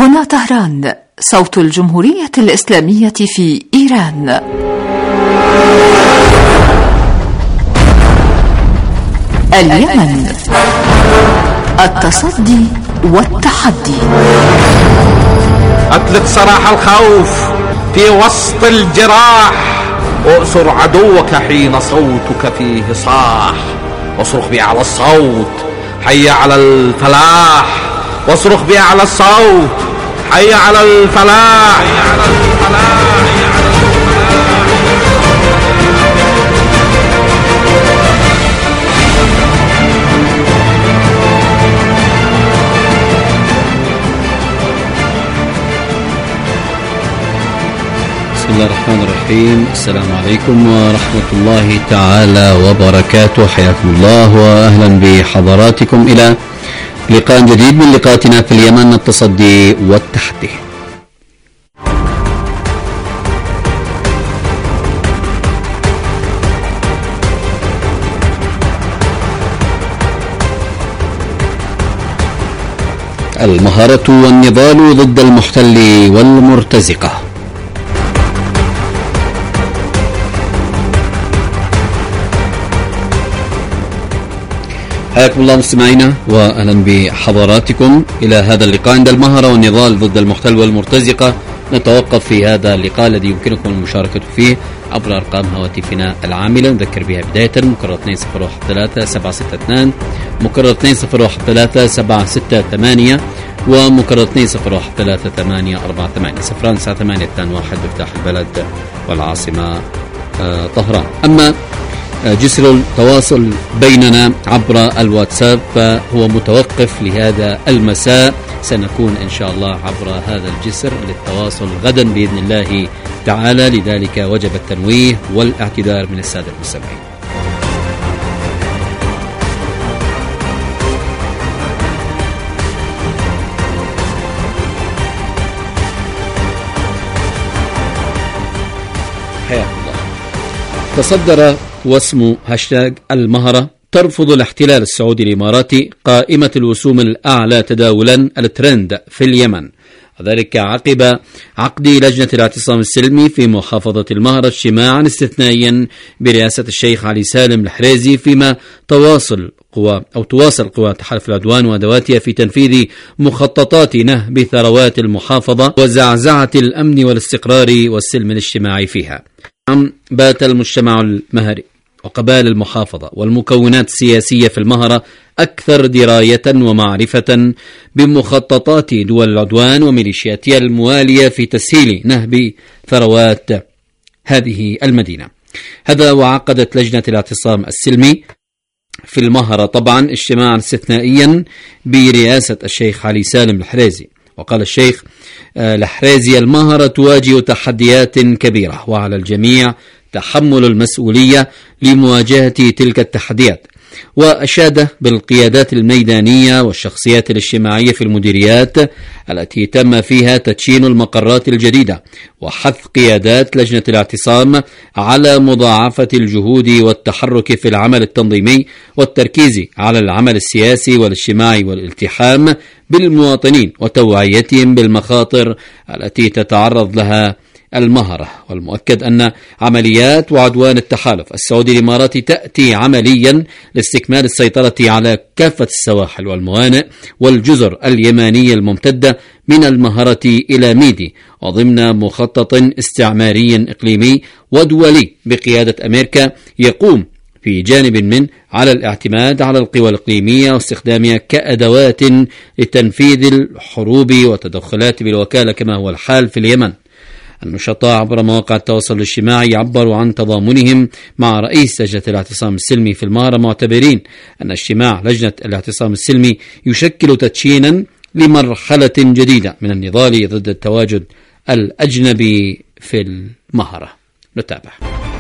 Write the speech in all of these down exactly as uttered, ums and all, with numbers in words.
هنا طهران، صوت الجمهورية الإسلامية في إيران. اليمن، التصدي والتحدي. أطلق سراح الخوف في وسط الجراح، وأسر عدوك حين صوتك فيه صاح، واصرخ بأعلى الصوت حي على الفلاح، واصرخ بأعلى الصوت حي على الفلاح، حي على الفلاح. بسم الله الرحمن الرحيم. السلام عليكم ورحمة الله تعالى وبركاته. حياكم الله وأهلا بحضراتكم إلى لقاء جديد من لقاءاتنا في اليمن، التصدي والتحدي. المهارة والنضال ضد المحتل والمرتزقة. حياكم الله مستمعينا واهلا بحضراتكم الى هذا اللقاء عند المهرة والنضال ضد المحتل والمرتزقة. نتوقف في هذا اللقاء الذي يمكنكم المشاركة فيه عبر ارقام هواتفنا العاملة، نذكر بها بداية مكرر اثنين صفر واحد ثلاثة سبعة ستة اثنين، مكرر اثنين صفر واحد ثلاثة سبعة ستة ثمانية، ومكرر اثنين صفر واحد ثلاثة ثمانية أربعة ثمانية صفران تسعة ثمانية اثنان واحد مفتاح البلد والعاصمة آه طهران. أما جسر التواصل بيننا عبر الواتساب فهو متوقف لهذا المساء، سنكون إن شاء الله عبر هذا الجسر للتواصل غدا بإذن الله تعالى، لذلك وجب التنويه والاعتذار من السادة المستمعين. حياك الله. تصدر واسم هاشتاج المهرة ترفض الاحتلال السعودي الإماراتي قائمة الوسوم الأعلى تداولا الترند في اليمن، وذلك عقب عقد لجنة الاعتصام السلمي في محافظة المهرة اجتماعا استثنائيا برئاسة الشيخ علي سالم الحريزي، فيما تواصل قوى أو تواصل قوى تحالف العدوان وأدواتها في تنفيذ مخططات نهب ثروات المحافظة وزعزعة الأمن والاستقرار والسلم الاجتماعي فيها. بات المجتمع المهري وقبائل المحافظة والمكونات السياسية في المهرة أكثر دراية ومعرفة بمخططات دول العدوان وميليشياتها الموالية في تسهيل نهب ثروات هذه المدينة. هذا وعقدت لجنة الاعتصام السلمي في المهرة طبعا اجتماعا استثنائيا برئاسة الشيخ علي سالم الحريزي. وقال الشيخ الحريزي: المهرة تواجه تحديات كبيرة، وعلى الجميع تحمل المسؤولية لمواجهة تلك التحديات. وأشاد بالقيادات الميدانية والشخصيات الاجتماعية في المديريات التي تم فيها تدشين المقرات الجديدة، وحث قيادات لجنة الاعتصام على مضاعفة الجهود والتحرك في العمل التنظيمي والتركيز على العمل السياسي والاجتماعي والالتحام بالمواطنين وتوعيتهم بالمخاطر التي تتعرض لها المهرة. والمؤكد أن عمليات وعدوان التحالف السعودي الإماراتي تأتي عمليا لاستكمال السيطرة على كافة السواحل والموانئ والجزر اليمانية الممتدة من المهرة إلى ميدي، وضمن مخطط استعماري إقليمي ودولي بقيادة أمريكا يقوم في جانب من على الاعتماد على القوى الإقليمية واستخدامها كأدوات لتنفيذ الحروب والتدخلات بالوكالة كما هو الحال في اليمن. النشطاء عبر مواقع التواصل الاجتماعي عبروا عن تضامنهم مع رئيس لجنة الاعتصام السلمي في المهرة، معتبرين أن اجتماع لجنة الاعتصام السلمي يشكل تدشينا لمرحلة جديدة من النضال ضد التواجد الأجنبي في المهرة. نتابع.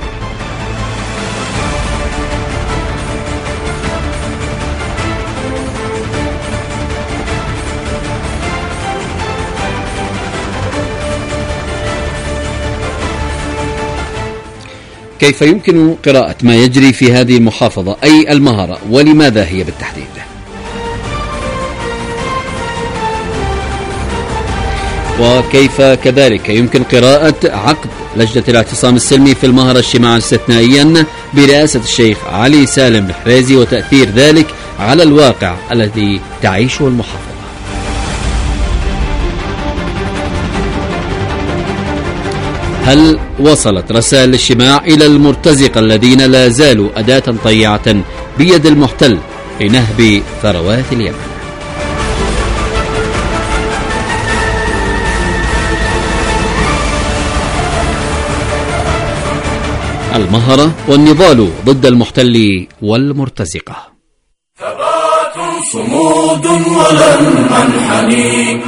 كيف يمكن قراءة ما يجري في هذه المحافظة أي المهرة، ولماذا هي بالتحديد؟ وكيف كذلك يمكن قراءة عقد لجنة الاعتصام السلمي في المهرة اجتماعا استثنائيا برئاسة الشيخ علي سالم الحريزي وتأثير ذلك على الواقع الذي تعيشه المحافظة. هل وصلت رسائل الاجتماع إلى المرتزقة الذين لا زالوا أداة طيعة بيد المحتل لنهب ثروات اليمن؟ المهرة والنضال ضد المحتل والمرتزقة. ثبات صمود ولن أنحني،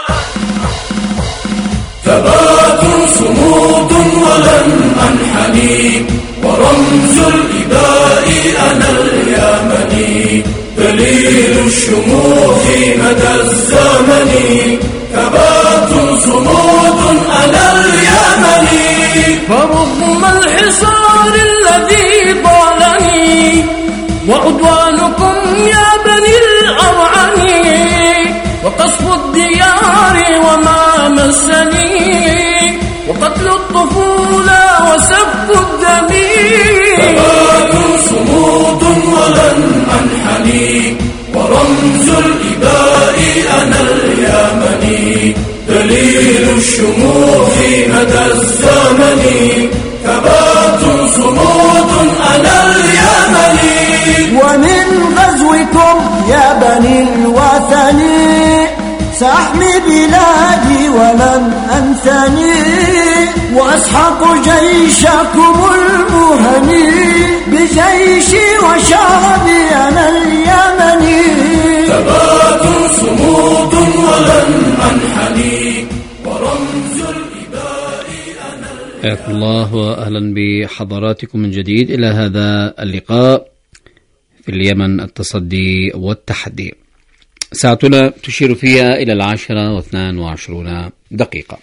ثبات صمود ولن أنحني، ورمز الإباء أنا اليمني، دليل الشموخ مدى الزمن. ثبات صمود أنا اليمني، فرغم الحصار الذي ضالني وعدوانكم يا بني الأرعني، وقصف الديار وما مسني، وقتل الطفولة وسفك الدم. ثبات صمود ولن أنحني، ورمز الإباء أنا اليمني، دليل الشموخ مدى الزمن. ثبات صمود أنا اليمني، ومن غزوكم يا بني الوثن سأحمي بلادي ولن أنثني، وأسحق جيشكم المهني بجيشي وشعبي أنا اليمني. ثبات صمود ولن أنحني، ورمز الإباء أنا اليمني. حياكم الله وأهلا بحضراتكم من جديد إلى هذا اللقاء في اليمن، التصدي والتحدي. ساعتنا تشير فيها إلى العاشرة واثنان وعشرون دقيقة.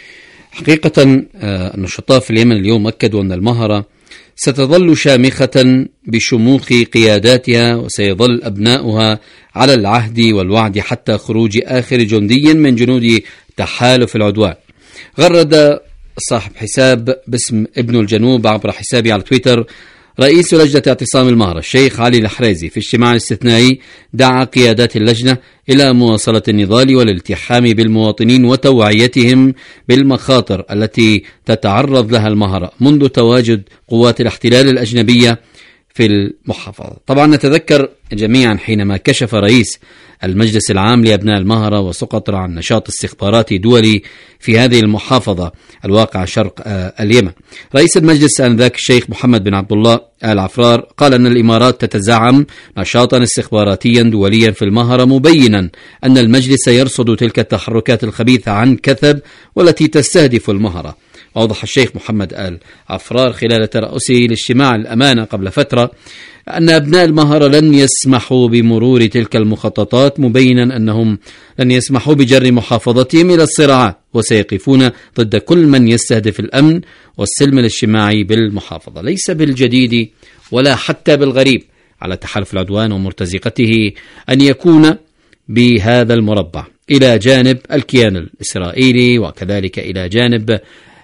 حقيقة النشطاء في اليمن اليوم أكدوا أن المهرة ستظل شامخة بشموخ قياداتها، وسيظل أبناؤها على العهد والوعد حتى خروج آخر جندي من جنود تحالف العدوان. غرد صاحب حساب باسم ابن الجنوب عبر حسابي على تويتر رئيس لجنة اعتصام المهرة الشيخ علي الحريزي في اجتماع استثنائي دعا قيادات اللجنة إلى مواصلة النضال والالتحام بالمواطنين وتوعيتهم بالمخاطر التي تتعرض لها المهرة منذ تواجد قوات الاحتلال الأجنبية في المحافظة. طبعا نتذكر جميعا حينما كشف رئيس المجلس العام لأبناء المهرة وسقط عن نشاط استخباراتي دولي في هذه المحافظة الواقع شرق اليمن. رئيس المجلس آنذاك الشيخ محمد بن عبد الله آل عفرار قال أن الإمارات تتزعم نشاطا استخباراتيا دوليا في المهرة، مبينا أن المجلس يرصد تلك التحركات الخبيثة عن كثب والتي تستهدف المهرة. أوضح الشيخ محمد آل عفرار خلال ترأسه لاجتماع الأمانة قبل فترة أن أبناء المهرة لن يسمحوا بمرور تلك المخططات، مبينا أنهم لن يسمحوا بجر محافظتهم إلى الصراعات، وسيقفون ضد كل من يستهدف الأمن والسلم الاجتماعي بالمحافظة. ليس بالجديد ولا حتى بالغريب على تحالف العدوان ومرتزقته أن يكون بهذا المربع إلى جانب الكيان الإسرائيلي، وكذلك إلى جانب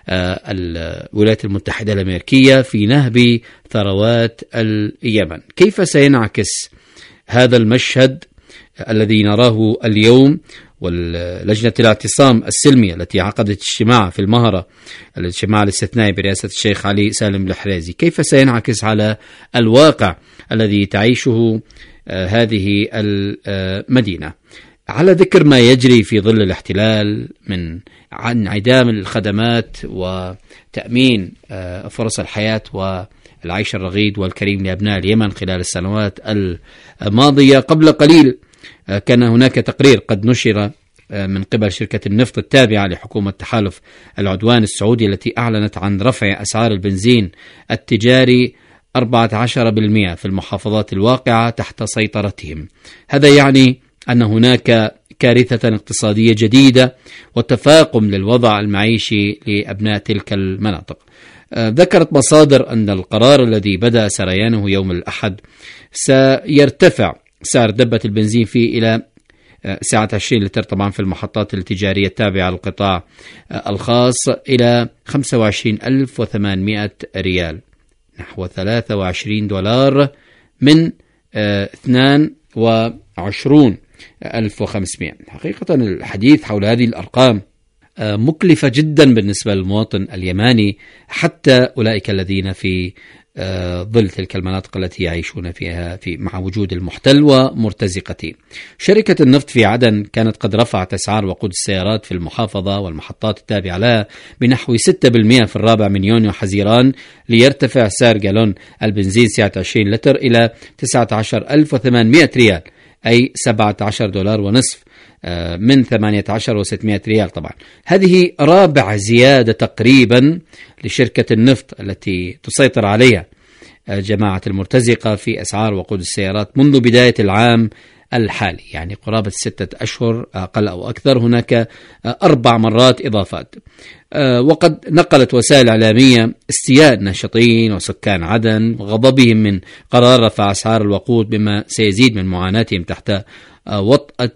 الولايات المتحدة الأمريكية في نهب ثروات اليمن. كيف سينعكس هذا المشهد الذي نراه اليوم؟ ولجنة الاعتصام السلمي التي عقدت اجتماع في المهرة، الاجتماع الاستثنائي برئاسة الشيخ علي سالم الحريزي، كيف سينعكس على الواقع الذي تعيشه هذه المدينة؟ على ذكر ما يجري في ظل الاحتلال من انعدام الخدمات وتأمين فرص الحياة والعيش الرغيد والكريم لأبناء اليمن خلال السنوات الماضية. قبل قليل كان هناك تقرير قد نشر من قبل شركة النفط التابعة لحكومة تحالف العدوان السعودي التي أعلنت عن رفع أسعار البنزين التجاري أربعة عشر بالمئة في المحافظات الواقعة تحت سيطرتهم. هذا يعني أن هناك كارثة اقتصادية جديدة وتفاقم للوضع المعيشي لأبناء تلك المناطق. ذكرت مصادر أن القرار الذي بدأ سريانه يوم الأحد سيرتفع سعر دبة البنزين فيه إلى سعة عشرين لتر طبعا في المحطات التجارية التابعة للقطاع الخاص إلى خمسة وعشرين ألف وثمانمائة ريال، نحو ثلاثة وعشرين دولار من اثنين وعشرين ألف وخمسمائة. حقيقة الحديث حول هذه الأرقام مكلفة جدا بالنسبة للمواطن اليماني، حتى أولئك الذين في ظل تلك المناطق التي يعيشون فيها في مع وجود المحتل ومرتزقته. شركة النفط في عدن كانت قد رفعت أسعار وقود السيارات في المحافظة والمحطات التابعة لها بنحو ستة بالمئة في الرابع من يونيو حزيران، ليرتفع سعر جالون البنزين سعة عشرين لتر إلى تسعة عشر ألف وثمانمائة ريال، أي سبعة عشر دولار ونصف من ثمانية عشر وستمائة ريال. طبعا هذه رابع زيادة تقريبا لشركة النفط التي تسيطر عليها جماعة المرتزقة في أسعار وقود السيارات منذ بداية العام الحالي، يعني قرابة ستة أشهر أقل أو أكثر. هناك أربع مرات إضافات. وقد نقلت وسائل إعلامية استياء الناشطين وسكان عدن وغضبهم من قرار رفع أسعار الوقود، بما سيزيد من معاناتهم تحت وطأة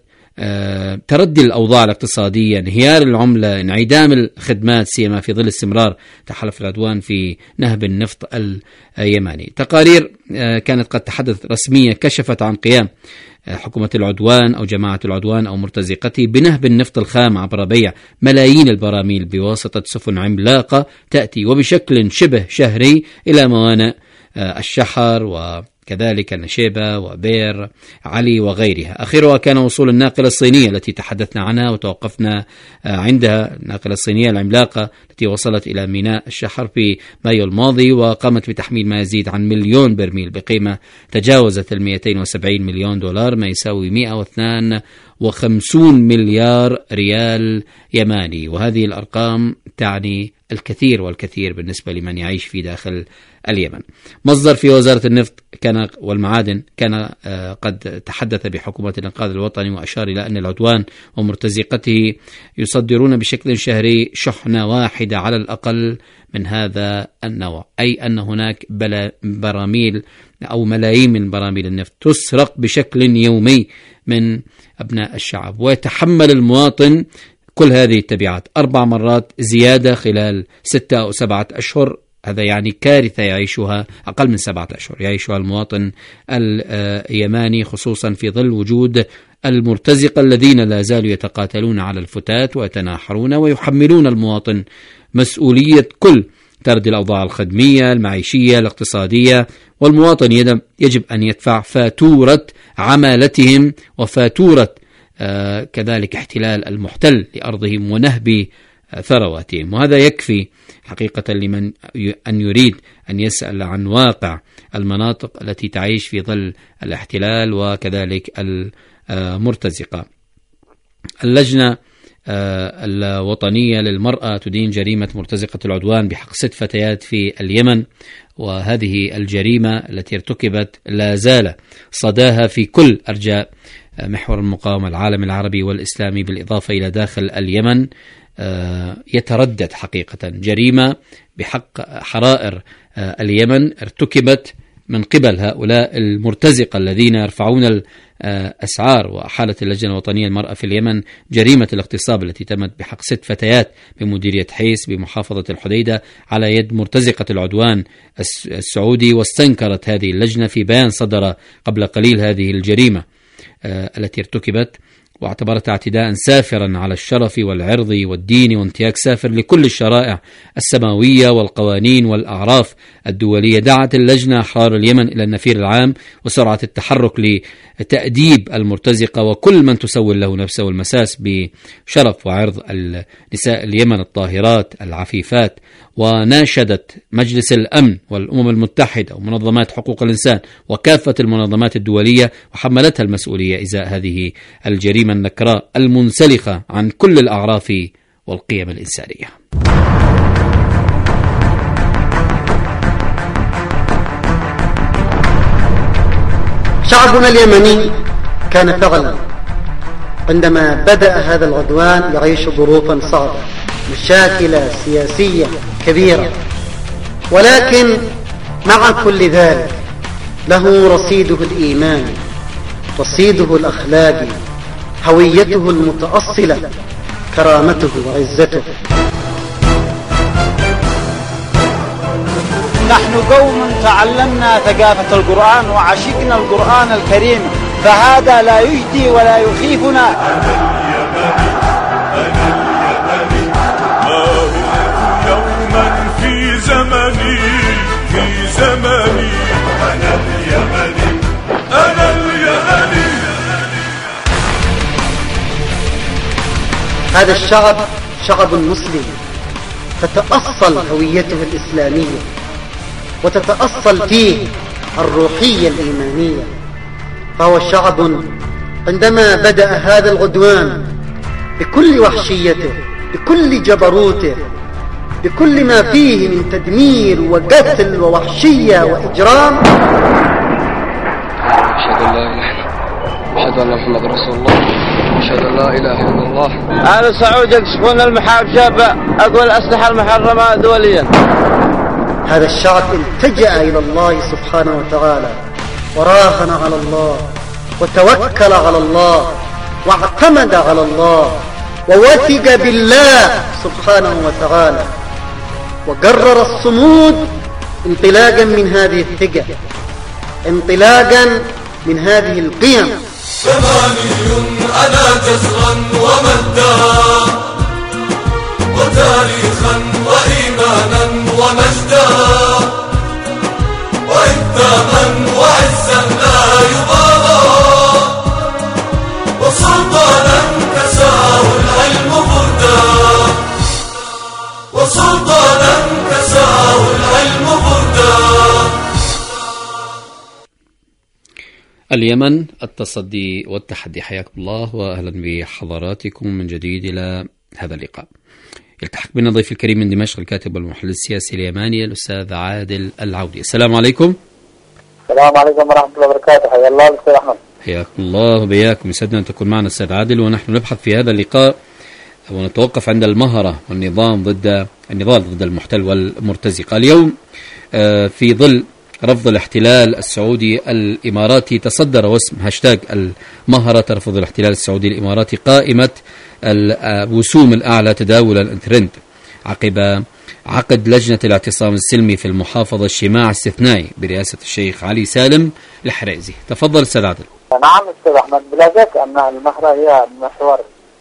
تردي الأوضاع الاقتصادية، انهيار العملة، انعدام الخدمات، سيما في ظل استمرار تحالف العدوان في نهب النفط اليماني. تقارير كانت قد تحدث رسمية كشفت عن قيام حكومة العدوان أو جماعة العدوان أو مرتزقته بنهب النفط الخام عبر بيع ملايين البراميل بواسطة سفن عملاقة تأتي وبشكل شبه شهري إلى موانئ الشحر و كذلك النشيبة وبير علي وغيرها. آخرها كان وصول الناقلة الصينية التي تحدثنا عنها وتوقفنا عندها، الناقلة الصينية العملاقة التي وصلت إلى ميناء الشحر في مايو الماضي، وقامت بتحميل ما يزيد عن مليون برميل بقيمة تجاوزت ال مئتين وسبعين مليون دولار، ما يساوي مئة واثنين وخمسين مليار ريال يماني. وهذه الأرقام تعني الكثير والكثير بالنسبة لمن يعيش في داخل اليمن. مصدر في وزارة النفط كان والمعادن كان قد تحدث بحكومة الإنقاذ الوطني، وأشار إلى أن العدوان ومرتزقته يصدرون بشكل شهري شحنة واحدة على الأقل من هذا النوع، أي أن هناك براميل أو ملايين من براميل النفط تسرق بشكل يومي من أبناء الشعب، ويتحمل المواطن كل هذه التبعات أربع مرات زيادة خلال ستة أو سبعة أشهر. هذا يعني كارثة يعيشها أقل من سبعة أشهر يعيشها المواطن اليماني، خصوصا في ظل وجود المرتزقة الذين لا زالوا يتقاتلون على الفتات ويتناحرون ويحملون المواطن مسؤولية كل تردي الأوضاع الخدمية المعيشية الاقتصادية، والمواطن يجب أن يدفع فاتورة عمالتهم وفاتورة آه كذلك احتلال المحتل لأرضهم ونهب ثرواتهم. وهذا يكفي حقيقة لمن أن يريد أن يسأل عن واقع المناطق التي تعيش في ظل الاحتلال وكذلك المرتزقة. اللجنة الوطنية للمرأة تدين جريمة مرتزقة العدوان بحق ست فتيات في اليمن، وهذه الجريمة التي ارتكبت لا زال صداها في كل أرجاء محور المقاومة العالم العربي والإسلامي، بالإضافة إلى داخل اليمن. يتردد حقيقة جريمة بحق حرائر اليمن ارتكبت من قبل هؤلاء المرتزقة الذين يرفعون الأسعار. وأحالت اللجنة الوطنية للمرأة في اليمن جريمة الاغتصاب التي تمت بحق ست فتيات بمديرية حيس بمحافظة الحديدة على يد مرتزقة العدوان السعودي. واستنكرت هذه اللجنة في بيان صدر قبل قليل هذه الجريمة التي ارتكبت، واعتبرتها اعتداء سافرا على الشرف والعرض والدين وانتهاك سافر لكل الشرائع السماوية والقوانين والأعراف الدولية. دعت اللجنة أحرار اليمن إلى النفير العام وسرعة التحرك لتأديب المرتزقة وكل من تسول له نفسه والمساس بشرف وعرض النساء اليمن الطاهرات العفيفات. وناشدت مجلس الأمن والأمم المتحدة ومنظمات حقوق الإنسان وكافة المنظمات الدولية وحملتها المسؤولية إزاء هذه الجريمة النكراء المنسلخة عن كل الأعراف والقيم الإنسانية. شعبنا اليمني كان فعلا عندما بدأ هذا العدوان يعيش ظروفا صعبة، مشاكل سياسية كبيرة، ولكن مع كل ذلك له رصيده الإيماني، رصيده الأخلاقي، هويته المتأصلة، كرامته وعزته. نحن قوم تعلمنا ثقافة القرآن وعشقنا القرآن الكريم، فهذا لا يجدي ولا يخيفنا. ما هم يوما في زمني في زمني أنا اليمني أنا اليمني. هذا الشعب شعب مسلم، تتأصل هويته الإسلامية وتتأصل فيه الروحية الإيمانية. فهو شعب عندما بدأ هذا العدوان بكل وحشيته، بكل جبروته، بكل ما فيه من تدمير وقتل ووحشية وإجرام، أشهد أن لا إله إلا الله، أشهد أن محمد رسول الله، أشهد أن لا إله إلا الله. أهل سعود يكشفون المحاب شابة أقوى الأسلحة المحرمة دوليا. هذا الشعب التجأ إلى الله سبحانه وتعالى، وراهن على الله، وتوكل على الله، واعتمد على الله، ووثق بالله سبحانه وتعالى، وقرر الصمود انطلاقا من هذه الثقة، انطلاقا من هذه القيم. زماني أنا جسرا ومجدا وتاريخا وإيمانا ومجدا وإنتاما وعزا لا يبالى وسلطانا كساه العلم بردا وسلطانا كساه العلم بردا. اليمن، التصدي والتحدي. حياكم الله وأهلا بحضراتكم من جديد إلى هذا اللقاء. يلتحق بنا ضيف الكريم من دمشق الكاتب والمحلل السياسي اليماني الأستاذ عادل العودي. السلام عليكم. السلام عليكم ورحمة الله وبركاته. حيا الله أستاذ أحمد. حياكم الله وبياكم، يسعدنا أن تكون معنا أستاذ عادل، ونحن نبحث في هذا اللقاء ونتوقف عند المهرة والنظام ضد النضال ضد المحتل والمرتزقة. اليوم في ظل رفض الاحتلال السعودي الإماراتي تصدر وسم هاشتاج المهرة ترفض الاحتلال السعودي الإماراتي قائمة الوسوم الأعلى تداولا الترند عقب عقد لجنة الاعتصام السلمي في المحافظة اجتماع استثنائي برئاسة الشيخ علي سالم الحريزي. تفضل أستاذ عادل. نعم أستاذ أحمد، بلا شك أن المهرة هي محور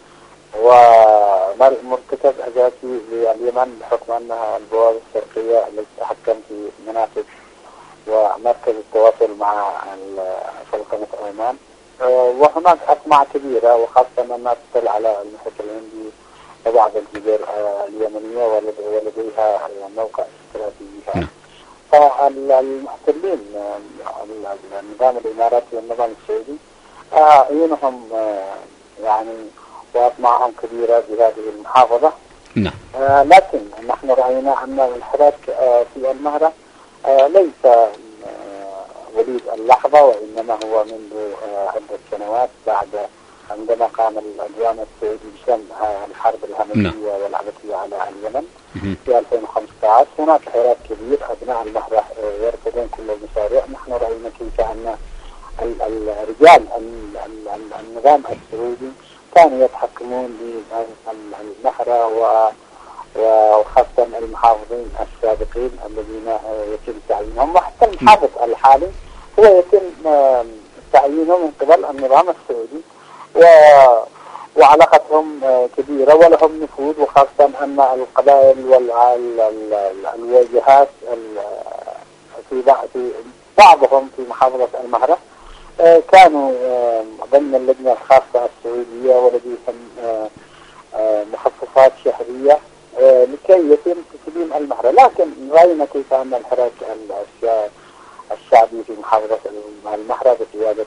ومرتكز أساسي لليمن بحكم أنها البوابة الشرقية التي تتحكم في منافذ ومركز التواصل مع سلطنة عمان، وهناك أطماع كبيرة وخاصة أنها تطل على المحيط الهندي وبعض الجزر اليمنية ولديها موقع استراتيجي. فالمحتلين النظام الإماراتي والنظام السعودي عيونهم يعني وأطماعهم كبيرة بهذه المحافظة. نعم. لكن نحن رأينا أن الحراك في المهرة ليس وليد اللحظة، وإنما هو منذ عدة سنوات بعد عندما قام العدوان السعودي بشن الحرب الهمجية والعبثية على اليمن في ألفين وخمسة عشر. هناك حراك كبير، أبناء المهرة يرفضون كل المشاريع. نحن رأينا كيف أن الرجال النظام السعودي كانوا يتحكمون بالمهرة وخاصة المحافظين السابقين الذين يتم تعيينهم، وحتى المحافظ الحالي هو يتم تعيينه من قبل النظام السعودي، و وعلاقتهم كبيرة ولهم نفوذ، وخاصة أن القبائل والواجهات في بعضهم في محافظة المهرة كانوا ضمن اللجنة الخاصة السعودية ولديهم مخصصات شهرية لكي يتم تسليم المهرة. لكن رأينا كيف أن الحراك الشعبي في محافظة المهرة بقيادة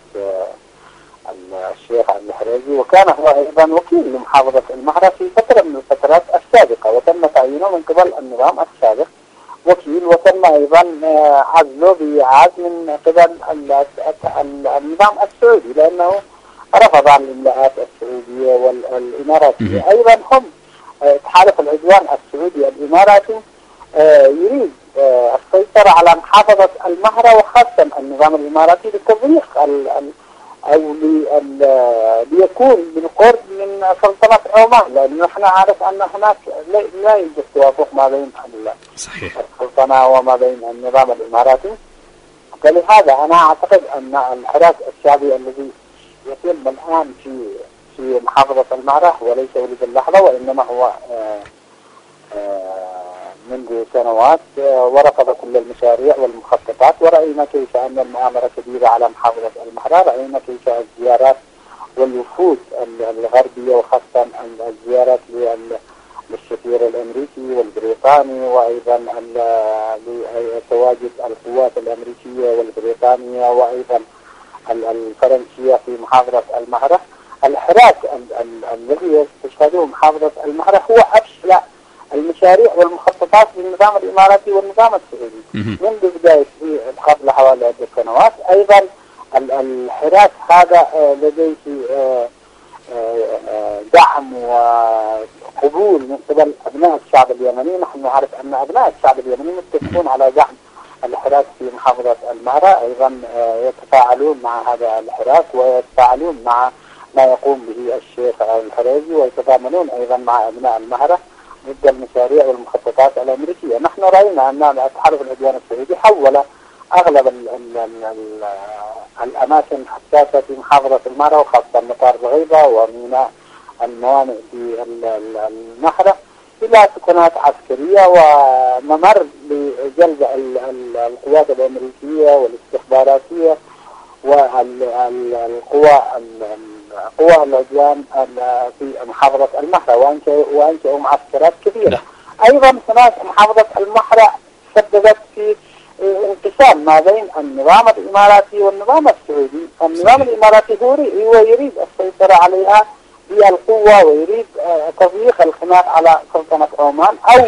الشيخ الحريزي، وكان هو أيضا وكيل لمحافظة المهرة في فترة من الفترات السابقة، وتم تعيينه من قبل النظام السابق وكيل، وتم أيضا عزله بعزل من قبل النظام السعودي لأنه رفض الإملاءات السعودية والإماراتية. أيضا هم تحالف العدوان السعودي الإماراتي يريد السيطرة على محافظة المهرة، وخاصة النظام الإماراتي لتضييق أو ليكون بالقرب من سلطنة عمان، لأن نحن عارف أن هناك لا يوجد توافق ما بين السلطنة وما بين النظام الإماراتي. فلهذا أنا أعتقد أن الحراك الشعبي الذي يتم الآن في في محافظة المهرة وليس ولد اللحظة، وإنما هو آآ آآ منذ سنوات ورفض كل المشاريع والمخططات، ورأينا كيف أن المؤامرة كبيرة على محافظة المهرة، رأينا كيف الزيارات والوفود الغربية وخاصة الزيارات للسفير الأمريكي والبريطاني، وأيضا لتواجد القوات الأمريكية والبريطانية وأيضا الفرنسية في محافظة المهرة. الحراك الذي تشهده محافظة المهرة هو أبشع المشاريع والمخططات للنظام الإماراتي والنظام السعودي منذ بداية قبل حوالي عدة سنوات. أيضا الحراك هذا لديه دعم وقبول من قبل أبناء الشعب اليمني. نحن نعرف أن أبناء الشعب اليمني متفقون على دعم الحراك في محافظة المهرة، أيضا يتفاعلون مع هذا الحراك ويتفاعلون مع ما يقوم به الشيخ الحريزي، ويتضامنون أيضا مع أبناء المهرة ضد المشاريع والمخططات الأمريكية. نحن رأينا أن تحالف العدوان السعودي حول أغلب ال ال ال الأماكن الحساسة في محافظة المهرة وخاصة مطار الغيبة وميناء الموانئ في المهرة إلى سكنات عسكرية وممر لجلب القوات الأمريكية والاستخباراتية والقوى قوى العدوان في محافظة المهرة، وأنشأوا معسكرات كبيرة. أيضا هناك محافظة المهرة سببت في انقسام ما بين النظام الإماراتي والنظام السعودي. النظام الإماراتي هو يريد السيطرة عليها بالقوة ويريد تضييق الخناق على سلطنة عمان، أو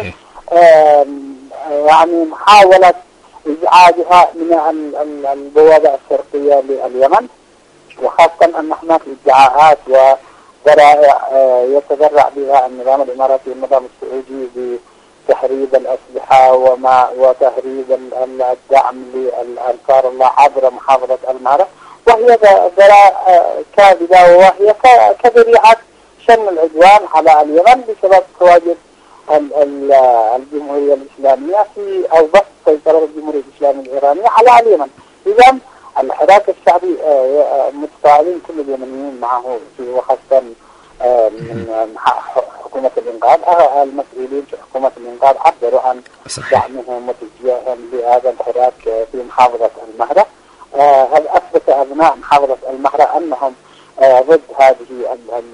يعني محاولة إزعاجها من البوابة الشرقية لليمن، وخاصة أن هناك ادعاءات وذرائع يتذرع بها النظام الإماراتي والنظام السعودي بتهريب الأسلحة وما وتهريب الدعم لأنصار الله عبر محافظة المهرة، وهي ذرائع كاذبة وهي كذريعة شن العدوان على اليمن بسبب تواجد الجمهورية الإسلامية في أو بسط سيطرة الجمهورية الإسلامية الإيرانية على اليمن. إذا الحراك الشعبي متفاعلين كل اليمنيين معه، في وخاصة من حكومة الإنقاذ. المسؤولين في حكومة الإنقاذ عبروا عن دعمهم وتشجيعهم لهذا الحراك في محافظة المهرة. أثبت أبناء محافظة المهرة أنهم ضد هذه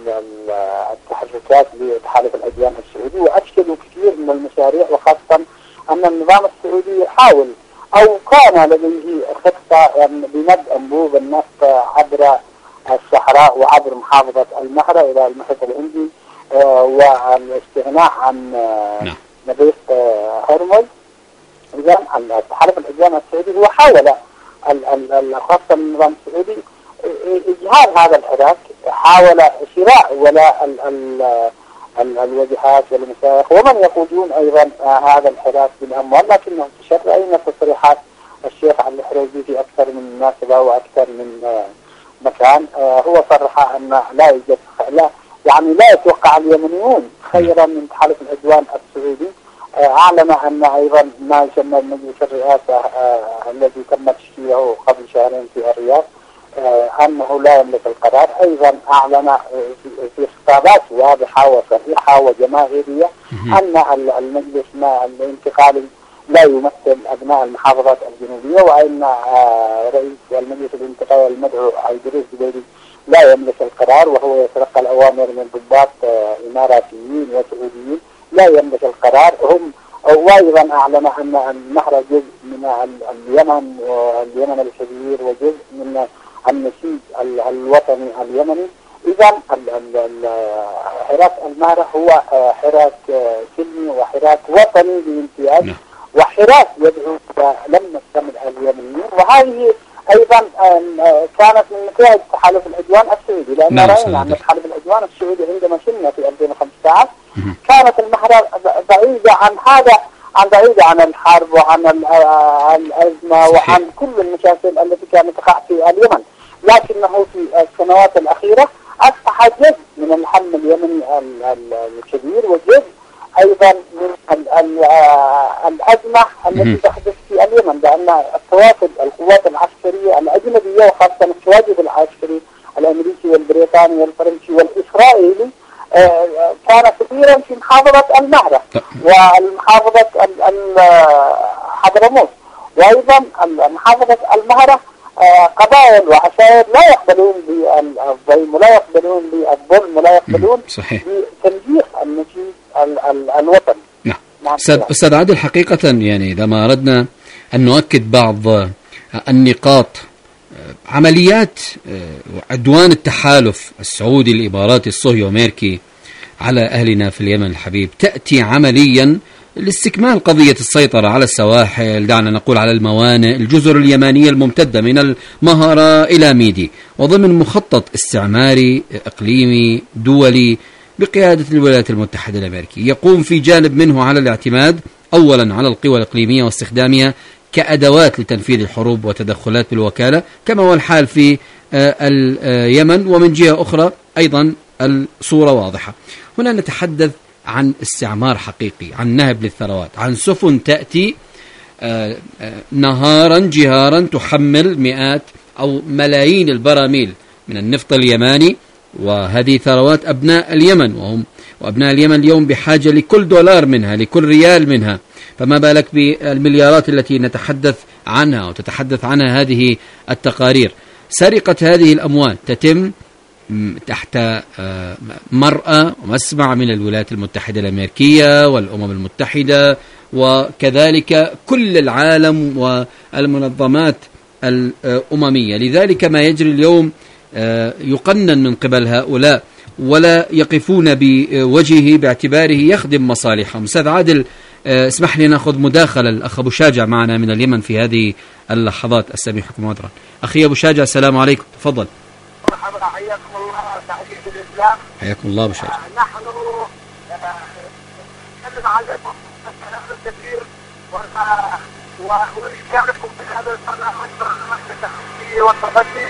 التحركات لتحالف العدوان السعودي، وأشكلوا كثير من المشاريع، وخاصة أن النظام السعودي يحاول أو كان لديه خطة بمد أنبوب النفط عبر الصحراء وعبر محافظة المهرة إلى المحيط الهندي والاستغناء عن مضيق هرمز. إذا تحالف العدوان السعودي هو حاول خاصة النظام السعودي إجهال هذا الحراك، حاول شراء ولاء الوجهات والمشايخ ومن يقودون أيضا هذا الحراك بالأموال. لكنهم تشرعين تصريحات الشيخ علي الحريزي في أكثر من مناسبة وأكثر من مكان. هو صرح أن لا يوجد لا يعني لا يتوقع اليمنيون خيرا من تحالف العدوان السعودي. أعلن أن أيضا ما يسمى مجلس الرئاسة الذي تم تشكيله قبل شهرين في الرياض أنه لا يملك القرار. أيضا أعلن في خطابات واضحة وصريحة وجماهيرية أن المجلس ما الانتقالي لا يمثل أبناء المحافظات الجنوبية، وأن رئيس المجلس الانتقالي المدعو عيدروس جبيلي لا يملك القرار، وهو يتلقى الأوامر من ضباط إماراتيين وسعوديين لا يملك القرار هم. وأيضا أعلن أن النهر جزء من اليمن واليمن الكبير وجزء من النسيج الوطني اليمني. إذا حراك المهرة هو حراك سلمي وحراك وطني بامتياز، وحراك يدعو لم نستمر اليمنيين. وهذه أيضا كانت من نتائج تحالف العدوان السعودي، لأن نعم رأينا أن تحالف العدوان السعودي عندما شلنا في ألفين وخمسة عشر كانت المهرة بعيدة عن هذا عن بعيدة عن الحرب وعن الأزمة وعن كل المشاكل التي كانت تقع في اليمن. لكنه في السنوات الأخيرة أصبح جزء من الحل اليمني الكبير، وجزء أيضا من الأزمة التي تحدث في اليمن، لأن التواصل القوات العسكرية الأجنبية وخاصة التواجد العسكري الأمريكي والبريطاني والفرنسي والإسرائيلي كان كبيرا في محافظة المهرة والمحافظة حضرموت، وأيضا محافظة المهرة قبائل وعشائر لا يقبلون بالظلم ولا يقبلون بالظلم ولا يقبلون بتنجيح النشيد الوطني. نعم. أستاذ أستاذ عادل، حقيقة يعني إذا ما أردنا أن نؤكد بعض النقاط، عمليات عدوان التحالف السعودي الإماراتي الصهيوني أمريكي على أهلنا في اليمن الحبيب تأتي عمليا لاستكمال قضية السيطرة على السواحل، دعنا نقول على الموانئ، الجزر اليمانية الممتدة من المهرة إلى ميدي، وضمن مخطط استعماري إقليمي دولي بقيادة الولايات المتحدة الأمريكية، يقوم في جانب منه على الاعتماد أولا على القوى الإقليمية واستخدامها كأدوات لتنفيذ الحروب وتدخلات بالوكالة، كما هو الحال في اليمن، ومن جهة أخرى أيضا الصورة واضحة. هنا نتحدث عن استعمار حقيقي، عن نهب للثروات، عن سفن تأتي نهارا جهارا تحمل مئات أو ملايين البراميل من النفط اليماني، وهذه ثروات أبناء اليمن، وهم وأبناء اليمن اليوم بحاجة لكل دولار منها، لكل ريال منها، فما بالك بالمليارات التي نتحدث عنها وتتحدث عنها هذه التقارير. سرقة هذه الأموال تتم تحت مرأى ومسمع من الولايات المتحدة الأمريكية والأمم المتحدة، وكذلك كل العالم والمنظمات الأممية. لذلك ما يجري اليوم يقنن من قبل هؤلاء ولا يقفون بوجهه باعتباره يخدم مصالحهم. أستاذ عادل، اسمح لي نأخذ مداخلة الأخ أبو شاجع معنا من اليمن في هذه اللحظات، أستمعكم عذرا. أخي أبو شاجع، السلام عليكم، تفضل. مرحبا، حياكم الله تعزيز الإسلام. حياكم الله أبو شاجع. نحن نتكلم عن الكلام الكثير ونشارككم في هذا الفضاء التخصيصي والتغذي.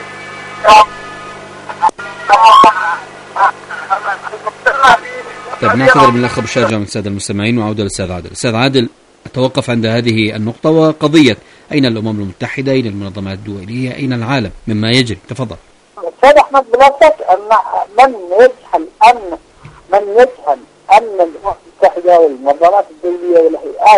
طيب، نعتذر من الأخ أبو شاجع من السادة المستمعين وعودة للأستاذ عادل. أستاذ عادل، أتوقف عند هذه النقطة وقضية أين الأمم المتحدة، أين المنظمات الدولية، أين العالم مما يجري؟ تفضل. أستاذ أحمد، بلا شك أن من يجهل أن من يجهل أن الأمم المتحدة والمنظمات الدولية والهيئات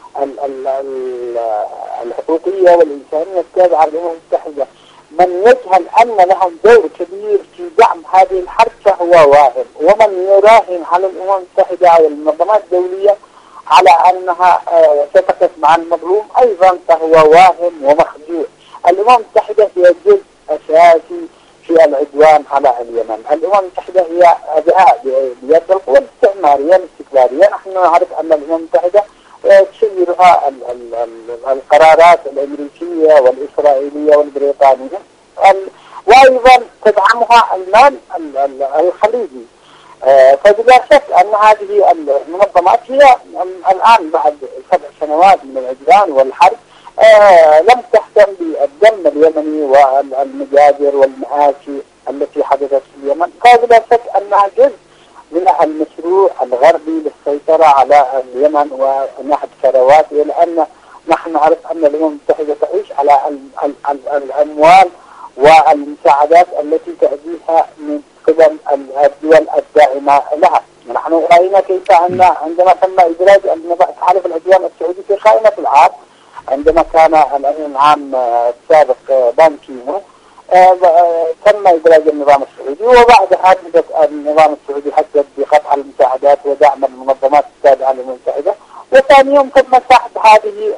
الحقوقية والإنسانية التابعة للأمم المتحدة، من يجهل أن لهم دور كبير في دعم هذه الحرب فهو واهم، ومن يراهن على الأمم المتحدة والمنظمات الدولية على أنها ستقف مع المظلوم أيضا فهو واهم ومخدوع. الأمم المتحدة هي جزء أساسي في العدوان على اليمن. الأمم المتحدة هي أداة بيد القوى الاستعمارية الاستقلالية. نحن نعرف أن الأمم المتحدة تشيرها القرارات الأمريكية والإسرائيلية والبريطانية، وأيضا تدعمها المال الخليجي. فبلا شك أن هذه المنظمات هي الآن بعد سبع سنوات من العدوان والحرب لم تهتم بالدم اليمني والمجازر والمآسي التي حدثت في اليمن، فبلا شك أنها جزء من المشروع الغربي للسيطرة على اليمن ونهب ثرواتها، لأن نحن نعرف أن الأمم المتحدة تعيش على الأموال والمساعدات التي تأتيها من قبل الدول الداعمة لها. نحن رأينا كيف أن عندما تم إدراج تحالف العدوان السعودي في قائمة العار، عندما كان الأمين العام السابق بان كيمون تم إدراج النظام السعودي، وبعدها النظام السعودي حدد بقطع المساعدات ودعم المنظمات التابعة للأمم المتحدة، وثاني يوم تم سحب هذه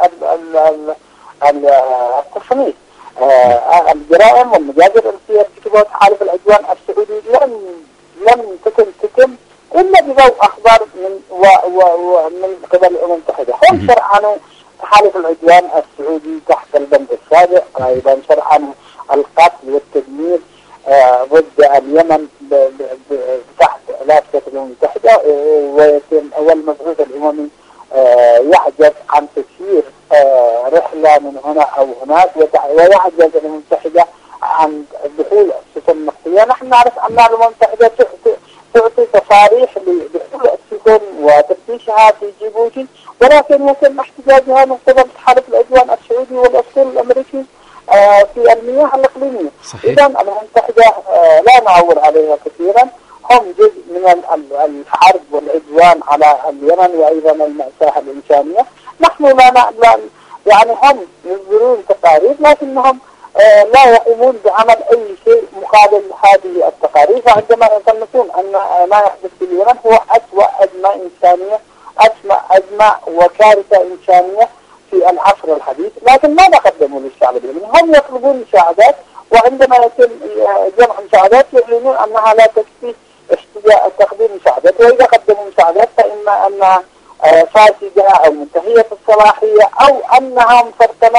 التصنيف. الجرائم والمجازر التي يرتكبها تحالف العدوان السعودي لم لم تتم تتم إلا بضوء أخبار من ومن قبل الأمم المتحدة. هم شرعنوا تحالف العدوان السعودي تحت البند السابق، أيضا شرعنوا القتل والتدمير ضد اليمن تحت لافتة الأمم المتحدة، ويتم والمبعوث الأممي يعجز عن تسيير رحلة من هنا أو هناك، ويعجز الأمم المتحدة عن بحوث دخول السفن النفطية. نحن نعرف أن الأمم المتحدة تعطي تصاريح لدخول السفن وتفتيشها في جيبوتي، ولكن يتم احتجاجها من قبل تحالف العدوان السعودي والأسطول الأمريكي في المياه الإقليمية. إذا الأمم المتحدة لا نعول عليها كثيرا، هم جزء من الحرب والعدوان على اليمن وأيضا المأساة الإنسانية. نحن لا لا يعني هم يصدرون تقارير لكنهم لا يقومون بعمل أي شيء مقابل هذه التقارير. فعندما يصنفون أن ما يحدث في اليمن هو أسوأ أزمة إنسانية، أسوأ أزمة وكارثة إنسانية في العصر الحديث، لكن ماذا قدموا للشعب اليمني؟ هم يطلبون مساعدات، وعندما يتم جمع مساعدات يعلنون أنها لا تكفي تقديم مساعدات، وإذا قدموا مساعدات فإما أنها فاسدة أو منتهية الصلاحية أو أنها مفرطنة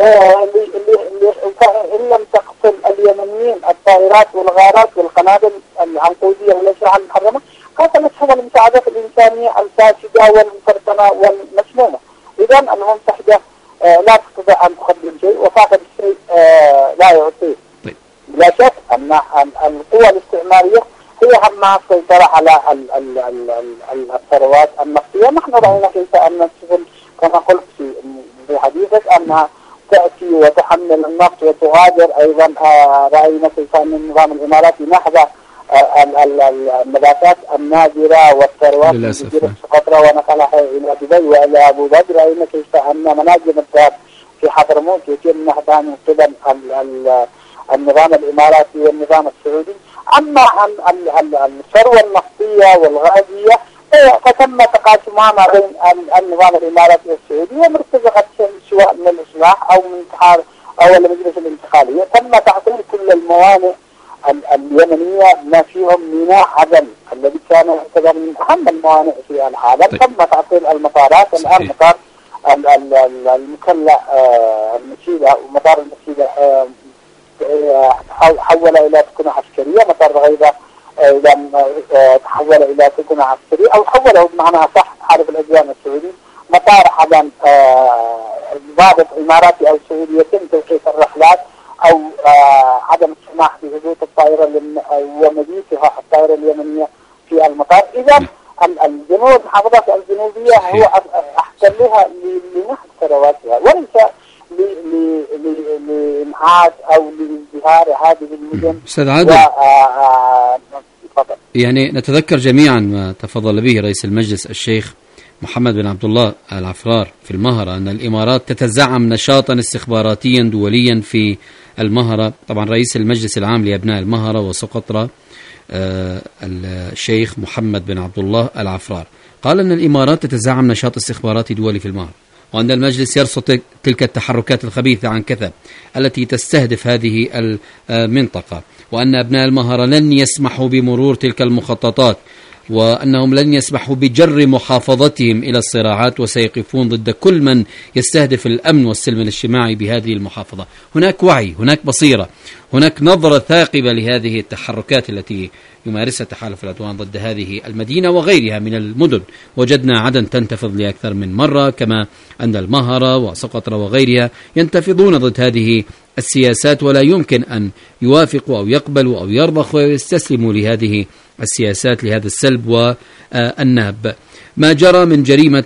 إن لم تقتل اليمنيين الطائرات والغارات والقنابل العنقودية والأسلحة المحرمة قتلتها المساعدات الإنسانية الفاسدة والمفرطنة والمسمومة. إذا الأمم المتحدة لا تستطيع أن تقدم شيء، وفاقد الشيء لا يعطيه. لا شك أن القوى الاستعمارية هي همها السيطرة على الثروات النفطية. نحن رأينا كيف أن السفن كما قلت في حديثك أنها تأتي وتحمل النفط وتغادر. أيضا رأينا كيف أن النظام الإماراتي نهب النباتات النادرة والثروات في جزيرة سقطرى ونقلها إلى دبي وإلى أبو ظبي. رأينا كيف أن مناجم الذهب في حضرموت يتم نهبها من قبل النظام الإماراتي والنظام السعودي. أما الثروة النفطية والغازية فتم تقاسمها ما بين النظام الإماراتي والسعودي، ومرتزقة سواء من الإصلاح أو من انتحار أو المجلس الانتقالية. تم تعطيل كل الموانئ اليمنية ما فيهم ميناء عدن الذي كان يعتبر من أهم الموانئ في العالم. تم تعطيل المطارات. الآن مطار المكلا المسيلة ومطار المسيلة حول إلى سكنة عسكرية. مطار غيبة تحول إلى سكنة عسكرية أو حوله بمعنى صح حرب العدوان السعودي. مطار عدن ضابط إماراتي أو سعودي يتم توقيف الرحلات أو عدم السماح بهبوط الطائرة ومبيتها الطائرة اليمنية في المطار. إذا الجنوب المحافظات الجنوبية هو أحتلها لنهب ثرواتها وليس لإنعاش أو لازدهار هذه المدن. أستاذ عادل، يعني نتذكر جميعا ما تفضل به رئيس المجلس الشيخ محمد بن عبد الله العفرار في المهرة أن الإمارات تتزعم نشاطا استخباراتيا دوليا في المهرة. طبعا رئيس المجلس العام لأبناء المهرة وسقطرى آه الشيخ محمد بن عبد الله العفرار قال أن الإمارات تتزعم نشاط استخباراتي دولي في المهرة، وأن المجلس يرصد تلك التحركات الخبيثة عن كثب التي تستهدف هذه المنطقة، وأن أبناء المهرة لن يسمحوا بمرور تلك المخططات، وأنهم لن يسمحوا بجر محافظتهم إلى الصراعات، وسيقفون ضد كل من يستهدف الأمن والسلم الاجتماعي بهذه المحافظة. هناك وعي، هناك بصيرة، هناك نظرة ثاقبة لهذه التحركات التي يمارسها تحالف العدوان ضد هذه المدينة وغيرها من المدن. وجدنا عدن تنتفض لأكثر من مرة، كما أن المهرة وسقطرى وغيرها ينتفضون ضد هذه السياسات، ولا يمكن أن يوافقوا أو يقبلوا أو يرضخوا ويستسلموا لهذه السياسات، لهذا السلب والنهب. ما جرى من جريمة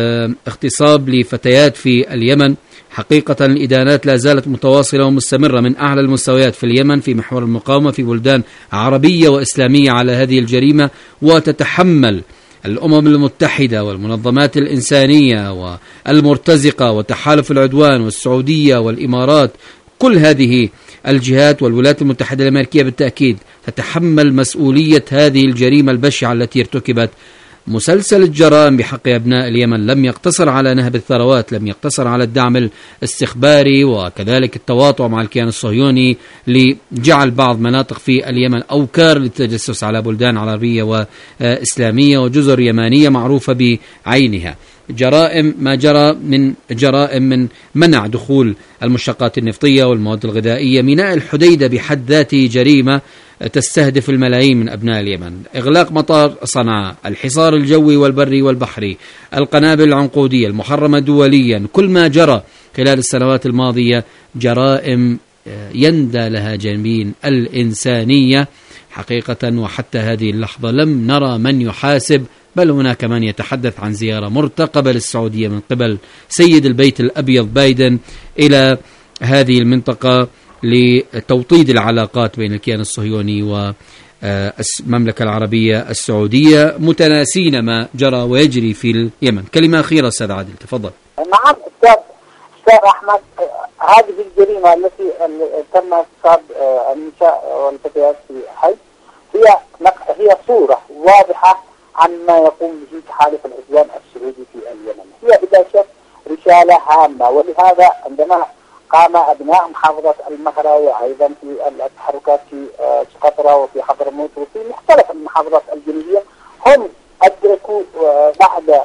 اغتصاب لفتيات في اليمن، حقيقة الإدانات لا زالت متواصلة ومستمرة من أعلى المستويات في اليمن في محور المقاومة في بلدان عربية وإسلامية على هذه الجريمة، وتتحمل الأمم المتحدة والمنظمات الإنسانية والمرتزقة وتحالف العدوان والسعودية والإمارات، كل هذه الجهات والولايات المتحدة الأمريكية بالتأكيد تتحمل مسؤولية هذه الجريمة البشعة التي ارتكبت. مسلسل الجرائم بحق أبناء اليمن لم يقتصر على نهب الثروات، لم يقتصر على الدعم الاستخباري وكذلك التواطؤ مع الكيان الصهيوني لجعل بعض مناطق في اليمن أوكار للتجسس على بلدان عربية وإسلامية وجزر يمانية معروفة بعينها. جرائم ما جرى من جرائم من منع دخول المشتقات النفطية والمواد الغذائية. ميناء الحديدة بحد ذاته جريمة تستهدف الملايين من أبناء اليمن. إغلاق مطار صنعاء، الحصار الجوي والبري والبحري، القنابل العنقودية المحرمة دوليا، كل ما جرى خلال السنوات الماضية جرائم يندى لها جبين الإنسانية حقيقة. وحتى هذه اللحظة لم نرى من يحاسب، بل هناك من يتحدث عن زيارة مرتقبة للسعودية من قبل سيد البيت الأبيض بايدن إلى هذه المنطقة لتوطيد العلاقات بين الكيان الصهيوني والمملكة العربية السعودية، متناسين ما جرى ويجري في اليمن. كلمة أخيرة أستاذ عادل، تفضل. نعم أستاذ أستاذ أحمد، هذه الجريمة التي تم اغتصاب النساء والفتيات في حي هي هي صورة واضحة عن ما يقوم به تحالف العدوان السعودي في اليمن. هي بلا شك رسالة هامة، ولهذا عندما قام أبناء محافظة المهرة وأيضا في التحركات في سقطرى وفي حضرموت وفي مختلف المحافظات الجنوبية، هم أدركوا بعد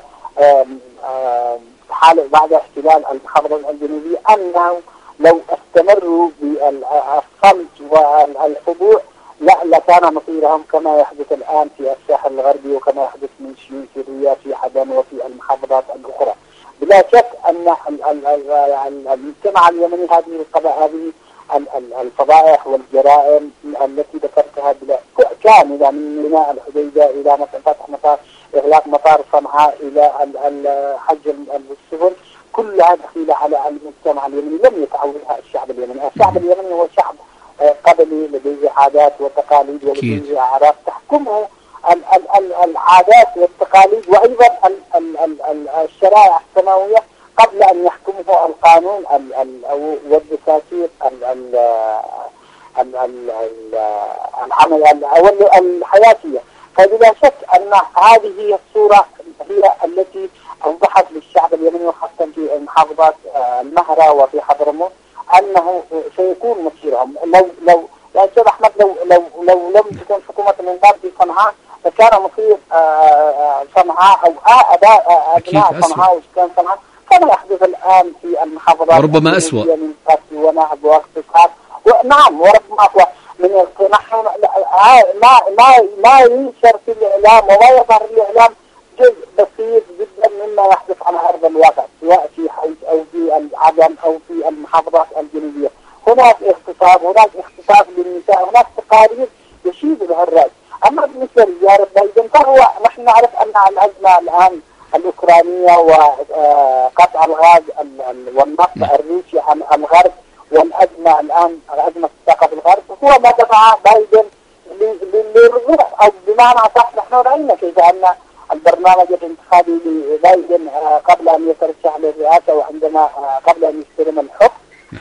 حال بعد احتلال المحافظة الجنوبية أنه لو استمروا بالصمت والخضوع لا لكان مصيرهم كما يحدث الآن في الساحل الغربي وكما يحدث من شيوعية في الرياض في عدن وفي المحافظات الأخرى. بلا شك أن المجتمع اليمني هذه هذه الفضائح والجرائم التي ذكرتها بلا كاملة من ميناء الحديدة إلى فتح مطار إغلاق مطار صنعاء إلى حج السفن، كلها دخيلة على المجتمع اليمني لم يتعودها الشعب اليمني. الشعب اليمني هو شعب قبلي لديه عادات وتقاليد ولديه أعراف تحكمه العادات والتقاليد وأيضا الشرائع السماوية قبل أن يحكمه القانون والدساتير العمل أو الحياتية. فبلا شك أن هذه هي الصورة هي التي أوضحت للشعب اليمني وخاصة في محافظات المهرة وفي حضرموت أنه سيكون مصيرهم. لو لو يا أستاذ أحمد لو لو لو لم تكن حكومة الانقاذ في صنعاء فكان مصير صنعاء أو أبناء صنعاء وسكان صنعاء كما يحدث الآن في المحافظات ربما أسوأ من قتل ونهب واغتصاب. نعم وربما أسوأ من نحن ما ما ما ينشر في الإعلام وما يظهر الإعلام جزء بسيط جدا مما يحدث على أرض الواقع، سواء في حيث أو في عدن أو في المحافظات الجنوبية. هناك اغتصاب، هناك اغتصاب للنساء، هناك تقارير يشيد بها الرأي. أما بالنسبة لزيارة بايدن فهو نحن نعرف أن الأزمة الآن الأوكرانية وقطع الغاز والنفط الروسي عن الغرب والأزمة الآن الأزمة الطاقة في الغرب هو ما دفع بايدن للرجوع، أو بمعنى صح نحن رأينا كيف أن البرنامج الانتخابي لبايدن قبل أن يترشح للرئاسة وعندما قبل أن يستلم الحكم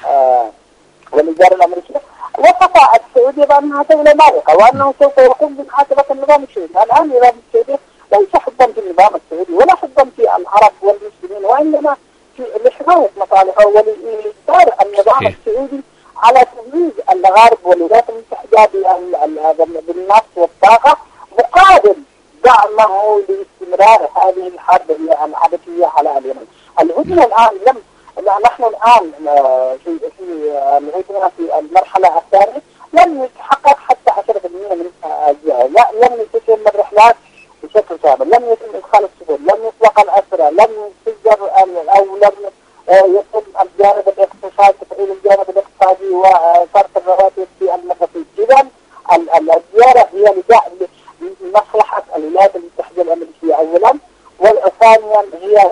والإدارة الأمريكية وصف السعودية بأنها دولة مارقة وأنه سوف يقوم بمحاسبة النظام السعودي. الآن النظام السعودي ليس حبا في النظام السعودي ولا حبا في العرب والمسلمين، وإنما في لحماية مصالحه ولإيثار النظام السعودي على تمييز الغرب والولايات المتحدة بالنفط والطاقة مقابل دعمه لاستمرار هذه الحرب العبثية على اليمن. الهدنة الآن لم نحن الآن في في الهدنة في المرحلة الثانية لم يتحقق حتى عشرة بالمئة من أجزائها، لم يتم الرحلات بشكل كامل، لم يتم إدخال السفن، لم يطلق الأسرى، لم يسجر أو لم يتم الجانب الاقتصادي تفعيل الجانب الاقتصادي وصرف الرواتب في المقاصد. إذا الزيارة هي لمصلحة الولايات المتحدة الأمريكية أولا، وثانيا هي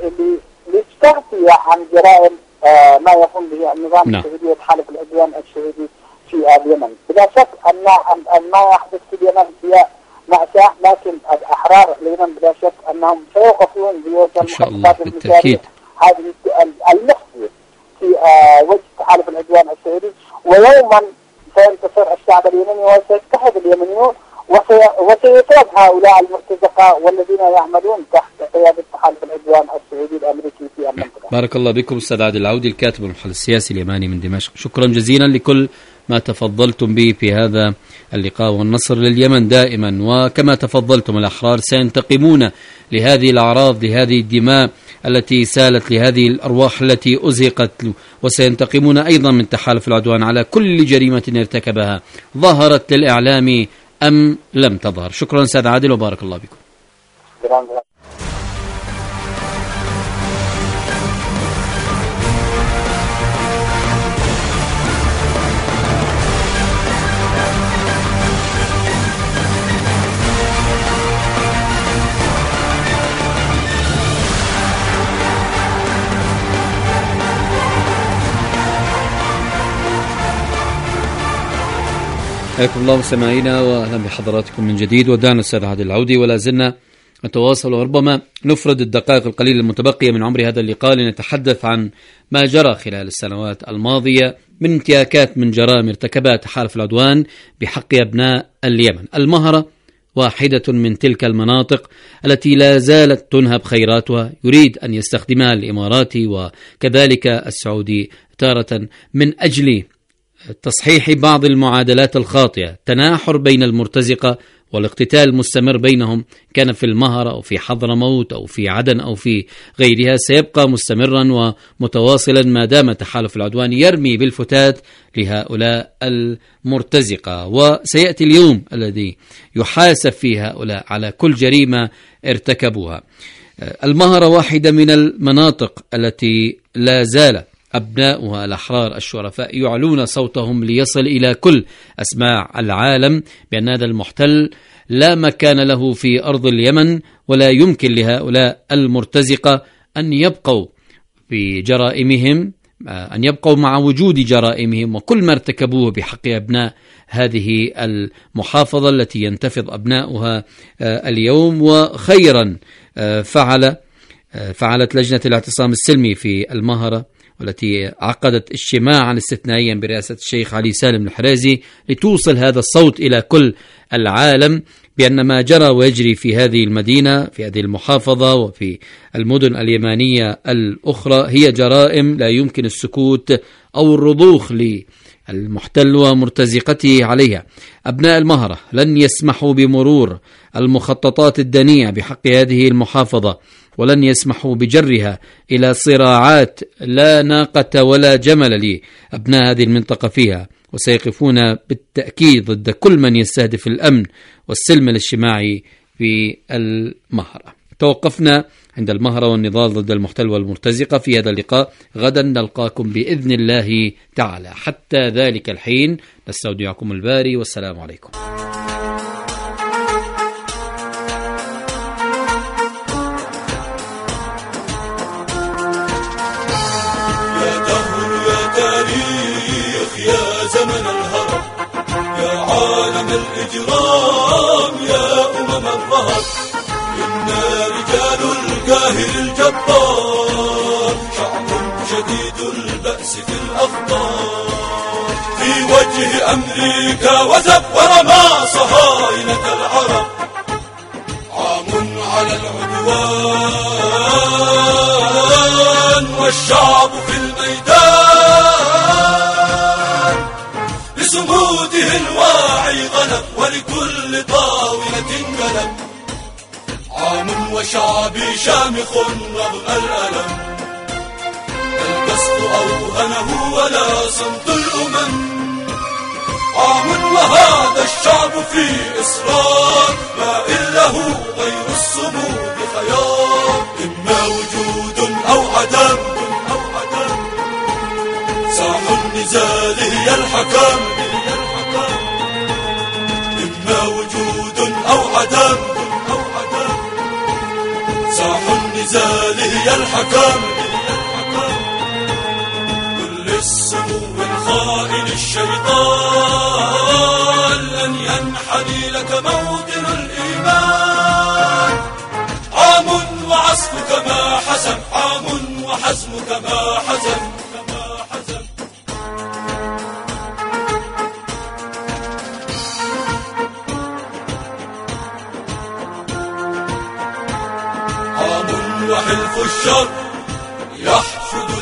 للتغطية عن جرائم ما يقوم به النظام السعودي وتحالف العدوان السعودي في اليمن. بلا شك أن ما يحدث في اليمن هي مأساة، لكن الأحرار اليمن بلا شك أنهم سيوقفون بوجه المخططات المثالية هذه المحصية في وجه تحالف العدوان السعودي، ويوما سينتصر الشعب اليمني وسيتحد اليمنيون وسيطرد هؤلاء المرتزقة والذين يعملون تحت قيادة تحالف العدوان السعودي الأمريكي في المنطقة. بارك الله بكم أستاذ عادل العودي الكاتب والمحلل السياسي اليماني من دمشق، شكرا جزيلا لكل ما تفضلتم به في هذا اللقاء، والنصر لليمن دائما. وكما تفضلتم الأحرار سينتقمون لهذه الأعراض، لهذه الدماء التي سالت، لهذه الأرواح التي أزهقت، وسينتقمون أيضا من تحالف العدوان على كل جريمة ارتكبها ظهرت للإعلام أم لم تظهر. شكرا أستاذ عادل وبارك الله بكم. حياكم الله مستمعينا واهلا بحضراتكم من جديد. ودعنا الاستاذ عادل العودي ولا زلنا نتواصل، وربما نفرد الدقائق القليله المتبقيه من عمر هذا اللقاء لنتحدث عن ما جرى خلال السنوات الماضيه من انتهاكات من جرائم ارتكبها تحالف العدوان بحق ابناء اليمن. المهرة واحدة من تلك المناطق التي لا زالت تنهب خيراتها، يريد أن يستخدمها الإماراتي وكذلك السعودي تارة من أجل تصحيح بعض المعادلات الخاطئة. تناحر بين المرتزقة والاقتتال المستمر بينهم، كان في المهرة أو في حضرموت أو في عدن أو في غيرها، سيبقى مستمرا ومتواصلا ما دام تحالف العدوان يرمي بالفتات لهؤلاء المرتزقة. وسيأتي اليوم الذي يحاسب فيه هؤلاء على كل جريمة ارتكبوها. المهرة واحدة من المناطق التي لا زال أبناؤها الأحرار الشرفاء يعلون صوتهم ليصل إلى كل أسماع العالم بأن هذا المحتل لا مكان له في أرض اليمن، ولا يمكن لهؤلاء المرتزقة أن يبقوا بجرائمهم، أن يبقوا مع وجود جرائمهم وكل ما ارتكبوه بحق أبناء هذه المحافظة التي ينتفض أبناؤها اليوم. وخيرا فعل فعلت لجنة الاعتصام السلمي في المهرة، والتي عقدت اجتماعا استثنائيا برئاسة الشيخ علي سالم الحرازي لتوصل هذا الصوت إلى كل العالم بأن ما جرى ويجري في هذه المدينة، في هذه المحافظة وفي المدن اليمانية الأخرى هي جرائم لا يمكن السكوت أو الرضوخ للمحتل ومرتزقته عليها. أبناء المهرة لن يسمحوا بمرور المخططات الدنيئة بحق هذه المحافظة، ولن يسمحوا بجرها إلى صراعات لا ناقة ولا جمل لأبناء هذه المنطقة فيها، وسيقفون بالتأكيد ضد كل من يستهدف الأمن والسلم الاجتماعي في المهرة. توقفنا عند المهرة والنضال ضد المحتل والمرتزقة في هذا اللقاء. غدا نلقاكم بإذن الله تعالى. حتى ذلك الحين نستودعكم الباري، والسلام عليكم. الإجرام يا أمم الظهر، إنا رجال القاهر الجبار، شعب شديد البأس في الأخطار، في وجه أمريكا وزفر ما صهاينة العرب، عام على العدوان والشعب في الميدان، لصموده الواعي غلب ولكل طاولة قلب، عام وشعبي شامخ رغم الألم، القصد أوهنه ولا صمت الأمم، عام وهذا الشعب في إصرار، ما إله غير الصمود خيار، إما وجود أو عدم، أو عدم ساح النزال هي الحكم، إما وجود أو عدم، أو عدم ساح النزال هي الحكم، كل السمو الخائن الشيطان لن ينحني لك موطن الإيمان، عام وعصفك ما حسم، عام وحزمك ما حزم، كما حزم. عام وحلف الشر يحشد